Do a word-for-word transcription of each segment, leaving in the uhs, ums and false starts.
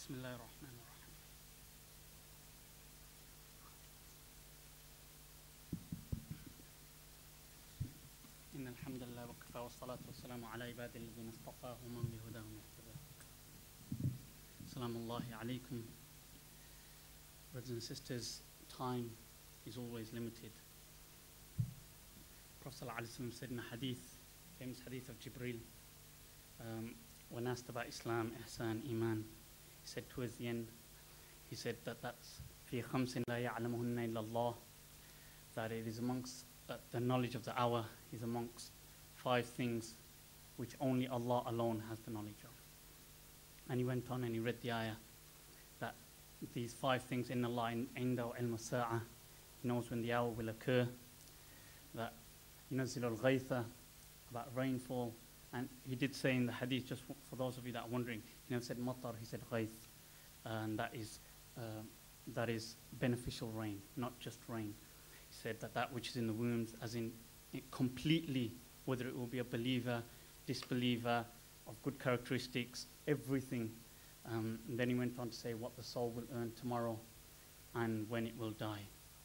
بسم الله الرحمن الرحيم. إن الحمد لله وكفى والصلاة والسلام على عباد الذين اصطفى ومن بهداهم يهتدى. Salaam Allahi alaykum. Brothers and sisters, time is always limited. Prophet ﷺ said in a hadith, famous hadith of Jibreel, um, when asked about Islam, Ihsan, Iman, he said towards the end, he said that that's fi khamsin la ya'lamuhunna illa Allah, that it is amongst uh, the knowledge of the hour is amongst five things which only Allah alone has the knowledge of. And he went on and he read the ayah that these five things in Allah, indahu ilmu sa'a, he knows when the hour will occur, that yunazzilu al-ghaytha, about rainfall. And he did say in the hadith, just for, for those of you that are wondering, he never said matar, he said ghayth, and that is uh, that is beneficial rain, not just rain. He said that that which is in the wombs, as in it completely, whether it will be a believer, disbeliever, of good characteristics, everything. Um, and then he went on to say what the soul will earn tomorrow and when it will die.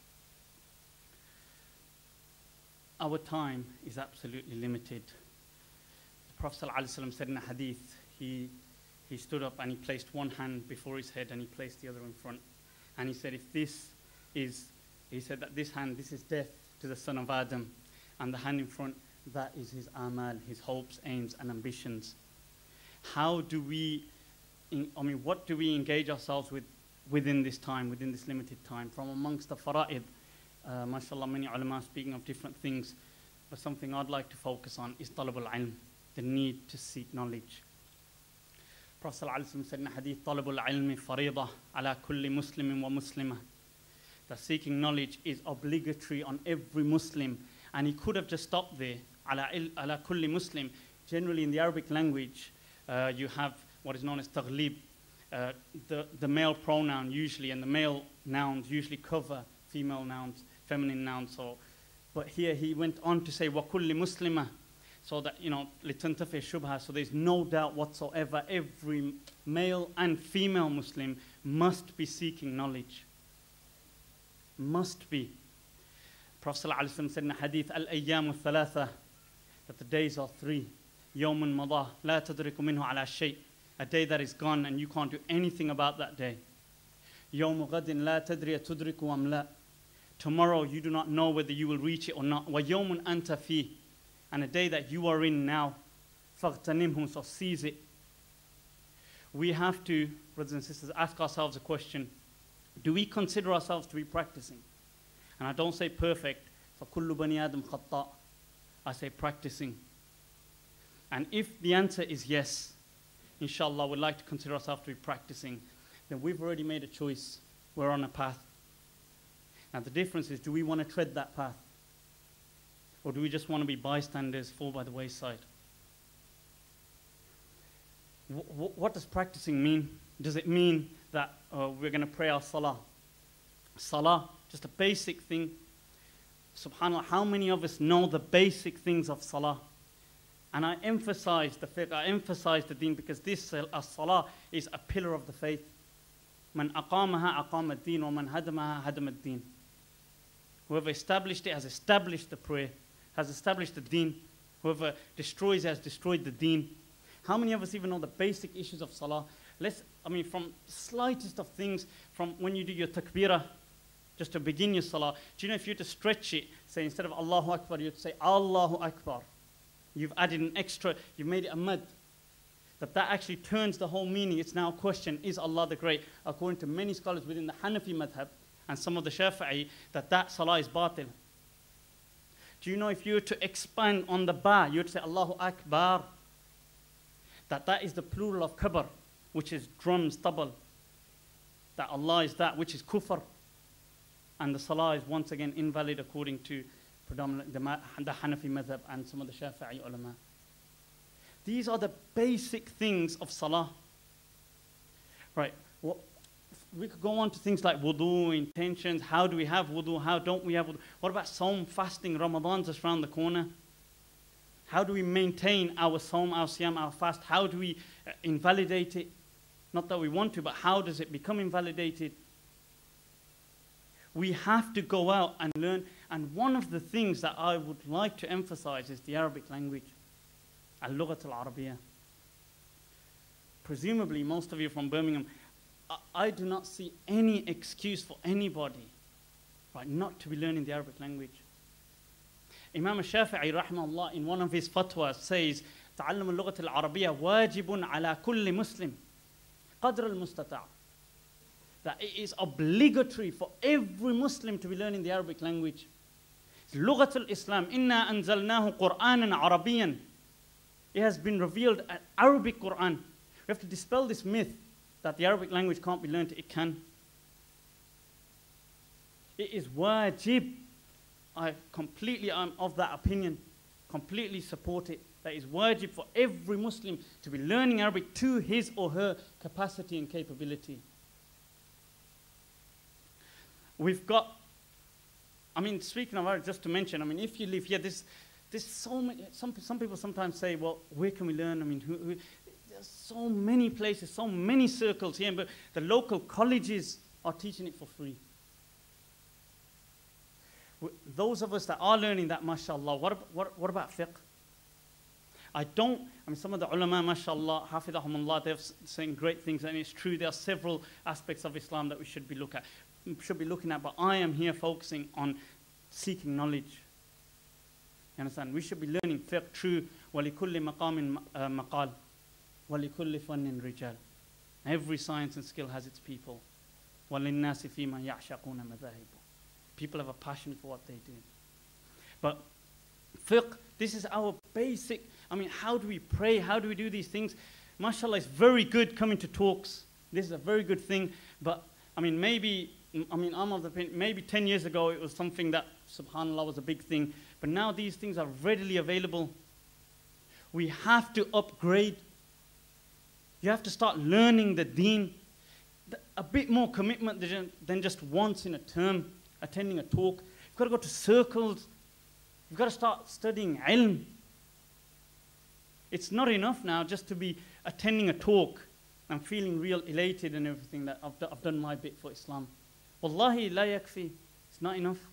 Our time is absolutely limited. The Prophet ﷺ said in a hadith, he, he stood up and he placed one hand before his head and he placed the other in front. And he said, if this is, he said that this hand, this is death to the son of Adam, and the hand in front, that is his amal, his hopes, aims, and ambitions. How do we, in, I mean, what do we engage ourselves with within this time, within this limited time? From amongst the fara'id, uh, mashallah, many ulama speaking of different things, but something I'd like to focus on is talab al-ilm, the need to seek knowledge. Prophet ﷺ said in a hadith, talab al-ilmi faridah ala kulli muslimin wa muslimah, that seeking knowledge is obligatory on every Muslim. And he could have just stopped there, ala, ala kulli muslim. Generally in the Arabic language, uh, you have what is known as taghlib, uh, the, the male pronoun usually, and the male nouns usually cover female nouns, feminine nouns. So, but here he went on to say, wa kulli muslima, so that, you know, litantafi shubha, so there's no doubt whatsoever, every male and female Muslim must be seeking knowledge. Must be. Prophet ﷺ said in a hadith, al-ayyamu thalatha, that the days are three. Yawmun madah, la tadriku minhu ala shay, a day that is gone and you can't do anything about that day. Yawmu ghadin la tadriya tudriku am la, tomorrow you do not know whether you will reach it or not. Wa yawmun anta fi, and a day that you are in now. Faghtanimhu, so seize it. We have to, brothers and sisters, ask ourselves a question. Do we consider ourselves to be practicing? And I don't say perfect, فَكُلُّ بَنِي آدَمْ خَطَّاء, I say practicing. And if the answer is yes, inshallah, we'd like to consider ourselves to be practicing, then we've already made a choice. We're on a path. Now the difference is, do we want to tread that path? Or do we just want to be bystanders, fall by the wayside? W what does practicing mean? Does it mean that uh, we're going to pray our salah? Salah, just a basic thing. SubhanAllah, how many of us know the basic things of salah? And I emphasize the fiqh, I emphasize the deen, because this uh, salah is a pillar of the faith. Man aqamaha aqama ad-din, wa man hadamaha hadama ad-din. Whoever established it has established the prayer, has established the deen. Whoever destroys it has destroyed the deen. How many of us even know the basic issues of salah? Let's, I mean, from slightest of things, from when you do your takbirah, just to begin your salah. Do you know if you were to stretch it, say instead of Allahu Akbar, you would say Allahu Akbar. You've added an extra, you've made it a mad. That that actually turns the whole meaning. It's now a question, is Allah the Great? According to many scholars within the Hanafi madhab and some of the Shafi'i, that that salah is batil. Do you know if you were to expand on the ba, you would say Allahu Akbar. That that is the plural of kabar, which is drums, tabal. That Allah is that, which is kufr. And the salah is once again invalid according to predominantly the, the Hanafi madhab and some of the Shafi'i ulama. These are the basic things of salah. Right. Well, we could go on to things like wudu, intentions. How do we have wudu? How don't we have wudu? What about Sawm, fasting? Ramadan's just around the corner. How do we maintain our Sawm, our Siyam, our fast? How do we uh, invalidate it? Not that we want to, but how does it become invalidated? We have to go out and learn. And one of the things that I would like to emphasize is the Arabic language. Al-Lughat al-Arabiyyah. Presumably, most of you from Birmingham, I, I do not see any excuse for anybody, right, not to be learning the Arabic language. Imam al-Shafi'i, rahimahullah, in one of his fatwas says, تعلم اللغة العربية واجب على كل مسلم قدر المستطاع. That it is obligatory for every Muslim to be learning the Arabic language. لغة الإسلام إنا أنزلناه قرآنا عربيا. It has been revealed an Arabic Quran. We have to dispel this myth that the Arabic language can't be learned. It can. It is wajib. I completely am of that opinion. Completely support it. That is wajib for every Muslim to be learning Arabic to his or her capacity and capability. We've got, I mean, speaking of Arabic, just to mention, I mean, if you live here, there's, there's so many, some, some people sometimes say, well, where can we learn? I mean, who, who, there's so many places, so many circles here, but the local colleges are teaching it for free. Those of us that are learning that, mashallah, what, ab- what, what about fiqh? I don't, I mean, some of the ulama, mashallah, hafidhahumullah, they're saying great things, and it's true, there are several aspects of Islam that we should be look at, should be looking at, but I am here focusing on seeking knowledge. You understand? We should be learning fiqh, true, وَلِكُلِّ مَقَامٍ مَقَالٍ وَلِكُلِّ فَنٍ رِجَالٍ. Every science and skill has its people. وَلِلنَّاسِ فِي مَا يَعْشَقُونَ مَذَاهِبُ. People have a passion for what they do. But fiqh, this is our basic, I mean, how do we pray? How do we do these things? MashaAllah, it's very good coming to talks. This is a very good thing. But, I mean, maybe, I mean, I'm of the opinion, maybe ten years ago it was something that, subhanAllah, was a big thing. But now these things are readily available. We have to upgrade. You have to start learning the deen. A bit more commitment than just once in a term, attending a talk. You've got to go to circles. You've got to start studying ilm. It's not enough now just to be attending a talk and feeling real elated and everything that I've, do, I've done my bit for Islam. Wallahi la yakfi. It's not enough.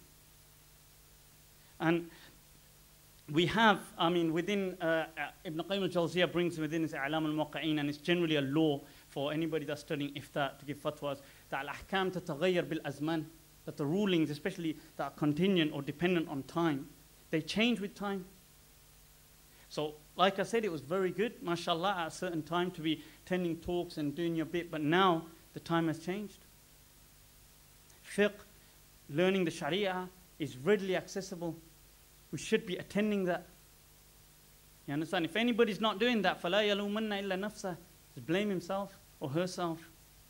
And we have, I mean, within, uh, uh, Ibn Qayyim al-Jawziyah brings within his I'lam al-Muwaqqi'in, and it's generally a law for anybody that's studying ifta to give fatwas, that al-ahkam tataghayyar bil-azman, that the rulings, especially that are contingent or dependent on time, they change with time. So, like I said, it was very good, mashallah, at a certain time to be attending talks and doing your bit, but now the time has changed. Fiqh, learning the Sharia, is readily accessible. We should be attending that. You understand? If anybody's not doing that, فَلَا يَلُومَنَّ إِلَّا نَفْسَهُ, just blame himself or herself.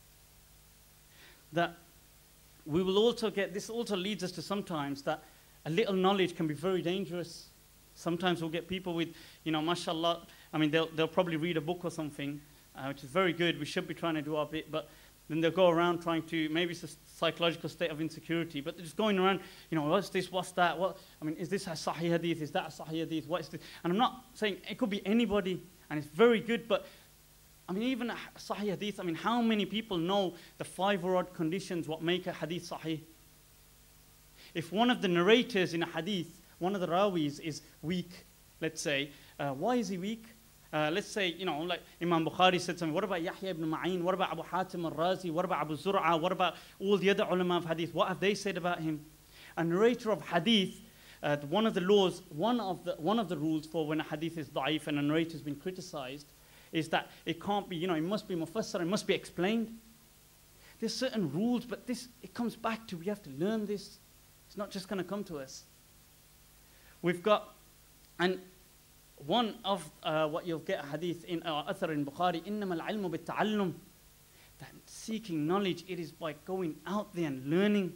That we will also get, this also leads us to sometimes that a little knowledge can be very dangerous. Sometimes we'll get people with, you know, mashallah, I mean, they'll, they'll probably read a book or something, uh, which is very good. We should be trying to do our bit, but then they'll go around trying to, maybe it's a psychological state of insecurity, but they're just going around, you know, what's this, what's that, what, I mean, is this a Sahih Hadith, is that a Sahih Hadith, what is this? And I'm not saying, it could be anybody, and it's very good, but, I mean, even a Sahih Hadith, I mean, how many people know the five or odd conditions what make a Hadith Sahih? If one of the narrators in a Hadith, one of the rawis is weak, let's say, uh, why is he weak? Uh, let's say, you know, like Imam Bukhari said something, what about Yahya ibn Ma'in, what about Abu Hatim al-Razi, what about Abu Zur'a, what about all the other ulama of hadith, what have they said about him? A narrator of hadith, uh, one of the laws, one of the, one of the rules for when a hadith is da'if and a narrator has been criticized, is that it can't be, you know, it must be mufassar, it must be explained. There's certain rules, but this, it comes back to, we have to learn this. It's not just going to come to us. We've got, and one of uh, what you'll get a hadith in uh, Athar in Bukhari, إِنَّمَا الْعِلْمُ بِالتَّعَلُّمِ, that seeking knowledge, it is by going out there and learning.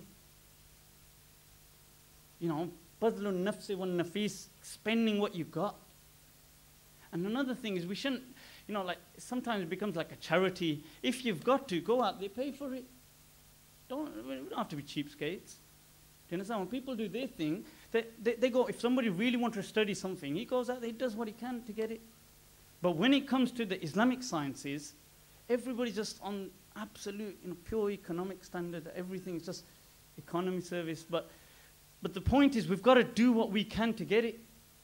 You know, بَذْلُ النَّفْسِ وَالنَّفِيسِ, spending what you got. And another thing is we shouldn't, you know, like sometimes it becomes like a charity. If you've got to, go out there, pay for it. Don't, we don't have to be cheapskates. Do you understand? When people do their thing, they, they, they go, if somebody really wants to study something, he goes out there, he does what he can to get it. But when it comes to the Islamic sciences, everybody's just on absolute, you know, pure economic standard. Everything is just economy service. But, but the point is, we've got to do what we can to get it.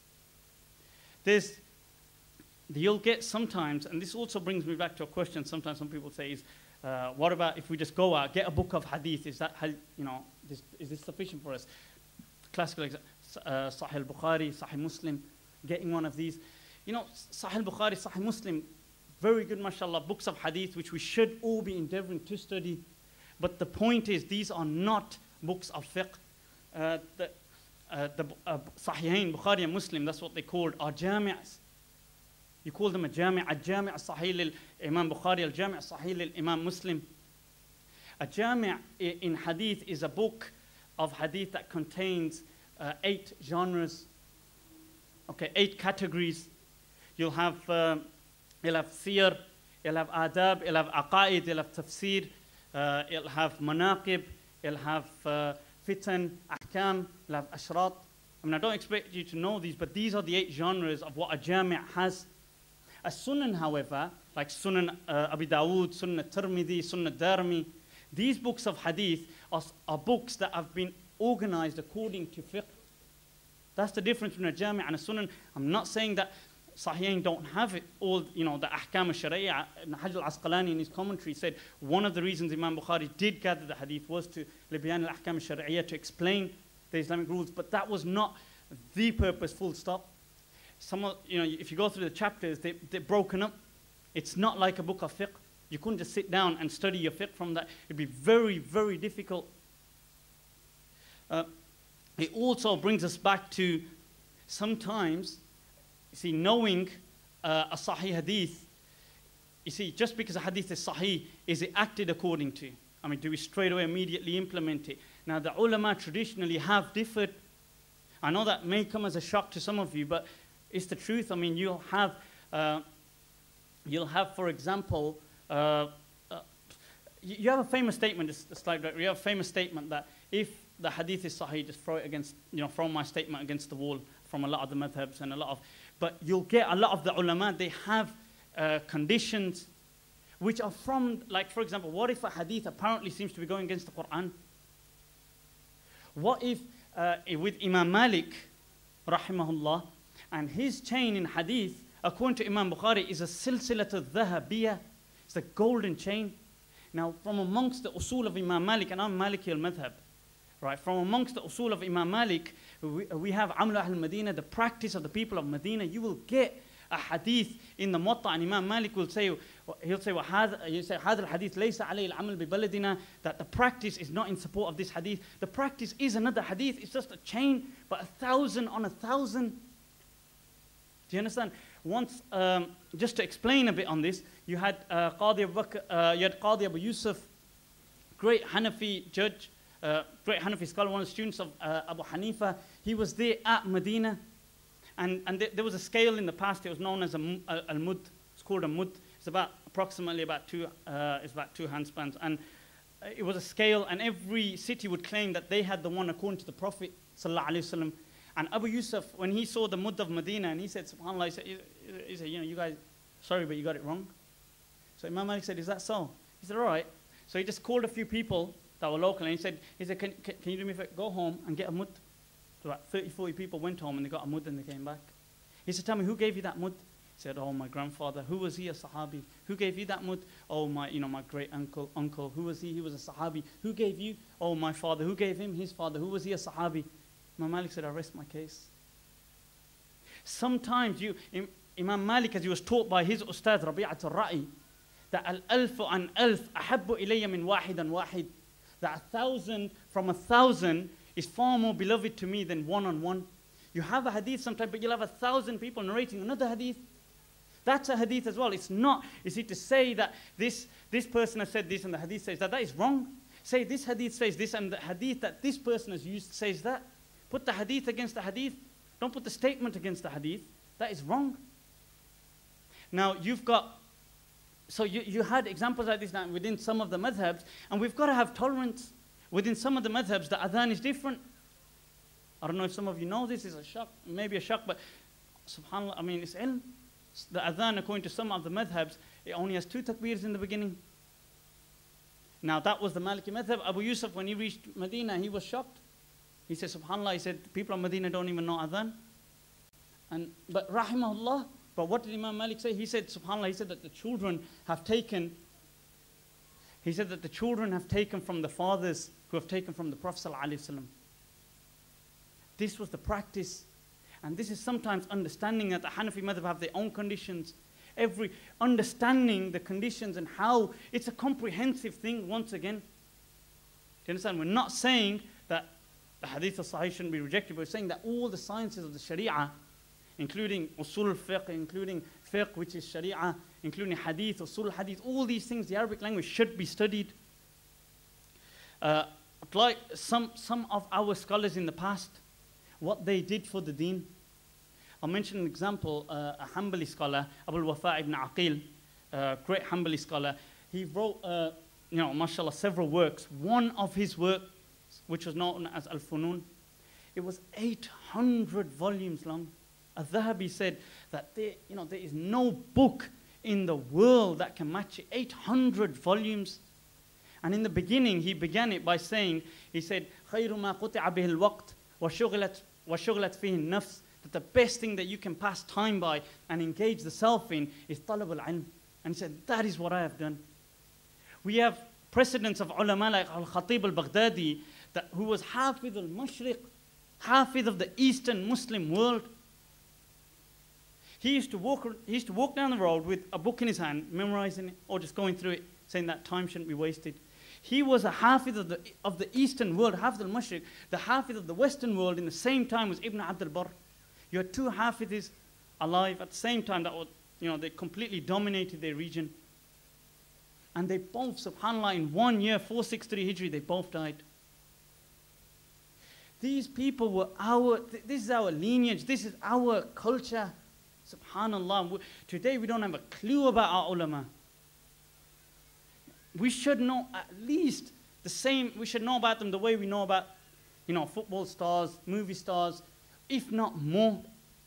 There's, you'll get sometimes, and this also brings me back to a question sometimes some people say is, uh, what about if we just go out, get a book of hadith, is that, you know, this, is this sufficient for us? Classical example, uh, Sahih al-Bukhari, Sahih Muslim, getting one of these. You know, Sahih al-Bukhari, Sahih Muslim, very good, mashallah, books of hadith, which we should all be endeavoring to study. But the point is, these are not books of fiqh. Uh, the uh, the uh, Sahihain, Bukhari and Muslim, that's what they called, are jami'as. You call them a jami', a jami' sahih lil Imam Bukhari, al jami' sahih lil Imam Muslim. A jami' in hadith is a book of hadith that contains uh, eight genres, okay, eight categories. You'll have, uh, you'll have siyar, you'll have adab, you'll have aqaid, you'll have tafsir, uh, you'll have manaqib, you'll have uh, fitan, ahkam, you'll have ashrat. I mean, I don't expect you to know these, but these are the eight genres of what a jami' has. A sunan, however, like Sunan uh, Abi Dawood, Sunan Tirmidhi, Sunan Darmi, these books of hadith are, are books that have been organized according to fiqh. That's the difference between a jami' and a sunan. I'm not saying that Sahihain don't have it all, you know, the ahkam al-shari'ah. Hajj al-Asqalani in his commentary said one of the reasons Imam Bukhari did gather the hadith was to libayan al-ahkam al-shari'ah, to explain the Islamic rules, but that was not the purpose, full stop. Some of, you know, if you go through the chapters, they, they're broken up. It's not like a book of fiqh. You couldn't just sit down and study your fiqh from that. It'd be very, very difficult. Uh, it also brings us back to sometimes, you see, knowing uh, a sahih hadith, you see, just because a hadith is sahih, is it acted according to? I mean, do we straight away immediately implement it? Now, the ulama traditionally have differed. I know that may come as a shock to some of you, but it's the truth. I mean, you'll have, uh, you'll have, for example, uh, uh, you have a famous statement, this, this slide, you have a famous statement that if the hadith is sahih, just throw it against, you know, throw my statement against the wall from a lot of the madhabs and a lot of, but you'll get a lot of the ulama, they have uh, conditions which are from, like, for example, what if a hadith apparently seems to be going against the Quran? What if, uh, with Imam Malik, rahimahullah, and his chain in hadith, according to Imam Bukhari, is a silsilat al-dhahabiyah. It's a golden chain. Now, from amongst the usul of Imam Malik, and I'm Maliki al-Madhab, right? From amongst the usul of Imam Malik, we, we have Amlu al-Madinah, the practice of the people of Medina. You will get a hadith in the Muwatta, and Imam Malik will say, he'll say, he'll say, هذا الحديث ليس عليه العمل ببلدنا, that the practice is not in support of this hadith. The practice is another hadith. It's just a chain, but a thousand on a thousand. Do you understand? Once, um, just to explain a bit on this, you had uh, Qadi Abu Bakr, uh, you had Qadi Abu Yusuf, great Hanafi judge, uh, great Hanafi scholar, one of the students of uh, Abu Hanifa. He was there at Medina, and, and th there was a scale in the past. It was known as a al-mud. It's called a mud. It's about approximately about two. Uh, it's about two handspans, and uh, it was a scale. And every city would claim that they had the one according to the Prophet sallallahu alaihi wasallam. And Abu Yusuf, when he saw the mud of Medina, and he said, subhanAllah, he said, he said, you know, you guys, sorry, but you got it wrong. So Imam Malik said, is that so? He said, all right. So he just called a few people that were local, and he said, he said, can, can, can you do me a favor? Go home and get a mud. So about thirty, forty people went home, and they got a mud, and they came back. He said, tell me, who gave you that mud? He said, oh, my grandfather. Who was he? A Sahabi. Who gave you that mud? Oh, my, you know, my great uncle, uncle. Who was he? He was a Sahabi. Who gave you? Oh, my father. Who gave him? His father. Who was he? A Sahabi. Imam Malik said, I rest my case. Sometimes you, Imam Malik, as he was taught by his Ustad Rabi'at al-Ra'i, that al-alfu an alf ahabbu ilayya min wahidan wahid, that a thousand from a thousand is far more beloved to me than one on one. You have a hadith sometimes, but you'll have a thousand people narrating another hadith. That's a hadith as well. It's not, is it to say that this, this person has said this and the hadith says that, that is wrong. Say this hadith says this and the hadith that this person has used says that. Put the hadith against the hadith. Don't put the statement against the hadith. That is wrong. Now, you've got, so you, you had examples like this now within some of the madhabs, and we've got to have tolerance. Within some of the madhabs, the adhan is different. I don't know if some of you know this, is a shock, maybe a shock, but subhanAllah, I mean, it's ilm. The adhan, according to some of the madhabs, it only has two takbirs in the beginning. Now that was the Maliki madhab. Abu Yusuf, when he reached Medina, he was shocked. He said, subhanAllah, he said, people of Medina don't even know adhan. And, but rahimahullah, but what did Imam Malik say? He said, subhanAllah, he said that the children have taken, he said that the children have taken from the fathers who have taken from the Prophet sallallahu alaihi wasallam. This was the practice. And this is sometimes understanding that the Hanafi madhab have their own conditions. Every understanding the conditions and how it's a comprehensive thing once again. Do you understand? We're not saying that the hadith of Sahih shouldn't be rejected, but we're saying that all the sciences of the Sharia, including usul al-fiqh, including fiqh, which is Sharia, including hadith, usul al-hadith, all these things, the Arabic language should be studied. Uh, like some, some of our scholars in the past, what they did for the deen. I'll mention an example, uh, a Hanbali scholar, Abu al-Wafa ibn Aqil, a great Hanbali scholar. He wrote, uh, you know, mashallah, several works. One of his works, which was known as Al-Funun, it was eight hundred volumes long. Al-Dhahabi said that there, you know, there is no book in the world that can match it. eight hundred volumes. And in the beginning, he began it by saying, he said, خَيْرُ مَا قُطِعَ بِهِ الْوَقْتِ وَشُغْلَتْ وَشُغْلَتْ فِيهِ النَّفْسِ, that the best thing that you can pass time by and engage the self in is talab al-ilm. And he said, that is what I have done. We have precedents of ulama like Al-Khatib al-Baghdadi, that who was Hafidh al-Mashriq, Hafidh of the Eastern Muslim world. He used to walk, he used to walk down the road with a book in his hand, memorizing it, or just going through it, saying that time shouldn't be wasted. He was a Hafidh of the, of the Eastern world, Hafidh al-Mashriq. The Hafidh of the Western world in the same time was Ibn Abd al-Barr. You had two Hafidhs alive at the same time that, would, you know, they completely dominated their region. And they both, subhanAllah, in one year, four sixty-three Hijri, they both died. These people were our, th this is our lineage, this is our culture. Subhanallah. Today we don't have a clue about our ulama. We should know at least the same, we should know about them the way we know about, you know, football stars, movie stars, if not more.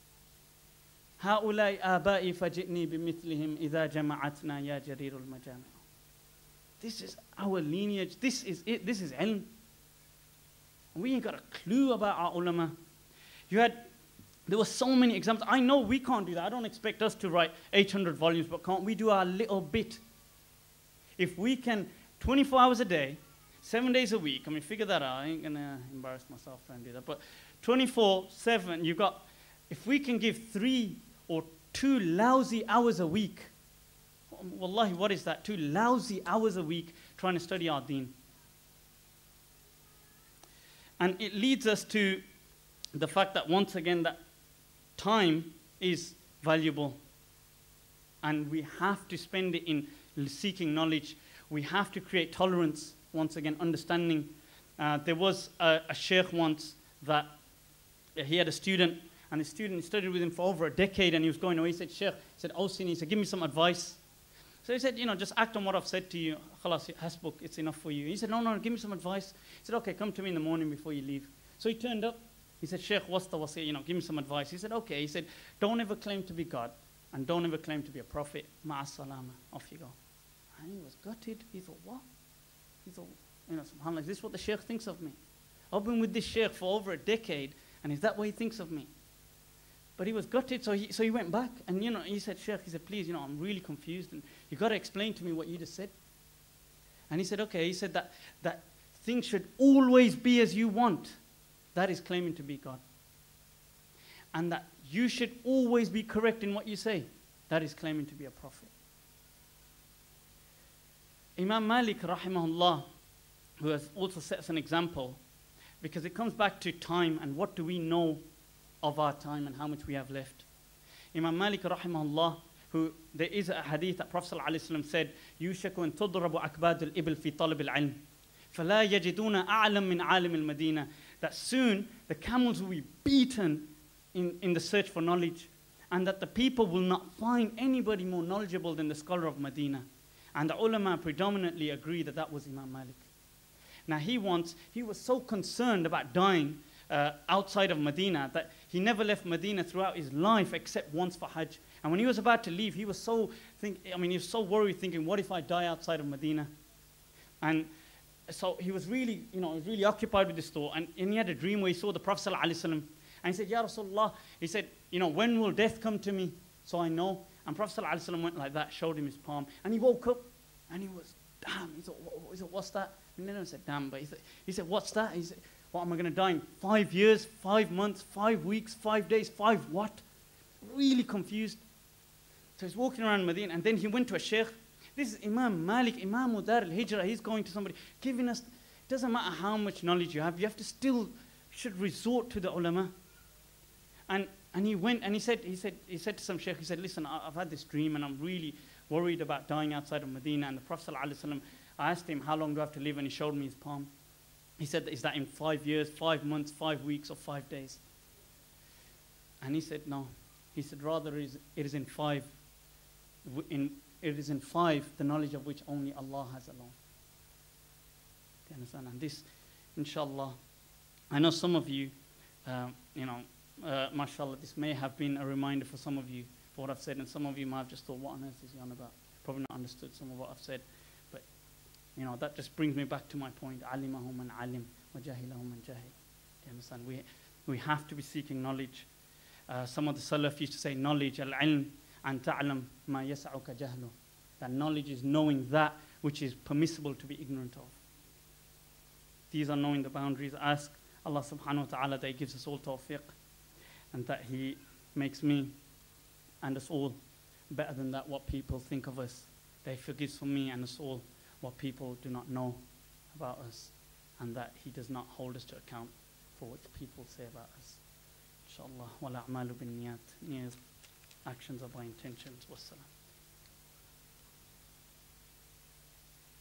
هؤلاء آبائي فجئني بمثلهم إذا جمعتنا يا جرير المجامع. This is our lineage, this is it, this is ilm. We ain't got a clue about our ulama. You had, there were so many examples. I know we can't do that. I don't expect us to write eight hundred volumes, but can't we do our little bit? If we can, twenty-four hours a day, seven days a week, I mean, figure that out. I ain't gonna embarrass myself trying to do that, but twenty-four seven, you got, if we can give three or two lousy hours a week, wallahi, what is that? Two lousy hours a week trying to study our deen. And it leads us to the fact that once again that time is valuable. And we have to spend it in seeking knowledge. We have to create tolerance, once again, understanding. Uh, there was a, a sheikh once that uh, he had a student, and the student studied with him for over a decade, and he was going away. He said, Sheikh, he said, Awsini, he said, give me some advice. So he said, you know, just act on what I've said to you. Khalas, hasbuk, it's enough for you. He said, no, no, give me some advice. He said, okay, come to me in the morning before you leave. So he turned up. He said, Sheikh, what's the wasi? You know, give me some advice. He said, okay. He said, don't ever claim to be God, and don't ever claim to be a prophet. Ma'a salama. Off you go. And he was gutted. He thought, what? He thought, you know, subhanAllah, is this what the Sheikh thinks of me? I've been with this Sheikh for over a decade, and is that what he thinks of me? But he was gutted, so he, so he went back, and you know, he said, Sheikh, he said, please, you know, I'm really confused, and you got to explain to me what you just said. And he said, okay. He said that, that things should always be as you want. That is claiming to be God. And that you should always be correct in what you say. That is claiming to be a prophet. Imam Malik, rahimahullah, who has also set us an example, because it comes back to time and what do we know of our time and how much we have left. Imam Malik, rahimahullah, who there is a hadith that Prophet ﷺ said, يُوشَكُ أَن تُضْرَبُ أَكْبَادُ الْإِبِلْ فِي طَلَبِ الْعِلْمِ فَلَا يَجِدُونَ أَعْلَمْ مِنْ عَالِمِ الْمَدِينَةِ. That soon the camels will be beaten in, in the search for knowledge, and that the people will not find anybody more knowledgeable than the scholar of Medina. And the ulama predominantly agree that that was Imam Malik. Now he once, he was so concerned about dying uh, outside of Medina that he never left Medina throughout his life except once for Hajj. And when he was about to leave, he was so think. I mean, he was so worried, thinking, "What if I die outside of Medina?" And so he was really, you know, he was really occupied with this thought. And, and he had a dream where he saw the Prophet sallallahu alaihi wasallam, and he said, "Ya Rasulullah," he said, "You know, when will death come to me, so I know?" And Prophet sallallahu alaihi wasallam went like that, showed him his palm, and he woke up, and he was, damn. He said, he said, "What's that?" And then I said, "Damn," but he said, he said, "What's that?" He said, "What, am I going to die in five years, five months, five weeks, five days, five what?" Really confused. So he's walking around Medina, and then he went to a sheikh. This is Imam Malik, Imam Dar al-Hijrah. He's going to somebody, giving us, it doesn't matter how much knowledge you have, you have to still, should resort to the ulama. And and he went, and he said, he said, he said to some sheikh, he said, "Listen, I, I've had this dream, and I'm really worried about dying outside of Medina." And the Prophet ﷺ, I asked him, "How long do I have to live?" And he showed me his palm. He said, "Is that in five years, five months, five weeks, or five days?" And he said, "No." He said, "Rather, it is, it is in five, in, it is in five, the knowledge of which only Allah has alone." Do you understand? And this, inshallah, I know some of you, uh, you know, uh, mashallah, this may have been a reminder for some of you for what I've said, and some of you might have just thought, "What on earth is he on about?" Probably not understood some of what I've said. But, you know, that just brings me back to my point. Alimahum man alim, wa jahilahum man jahil. Do you understand? We, we have to be seeking knowledge. Uh, some of the Salaf used to say, knowledge, al-ilm, an ta'lam ma yas'uka jahlu. That knowledge is knowing that which is permissible to be ignorant of. These are knowing the boundaries. Ask Allah subhanahu wa ta'ala that He gives us all tawfiq, and that He makes me and us all better than that what people think of us. That He forgives for me and us all what people do not know about us, and that He does not hold us to account for what people say about us. Inshallah, wal a'malu bin niyat. Actions are by intentions. Wassalam.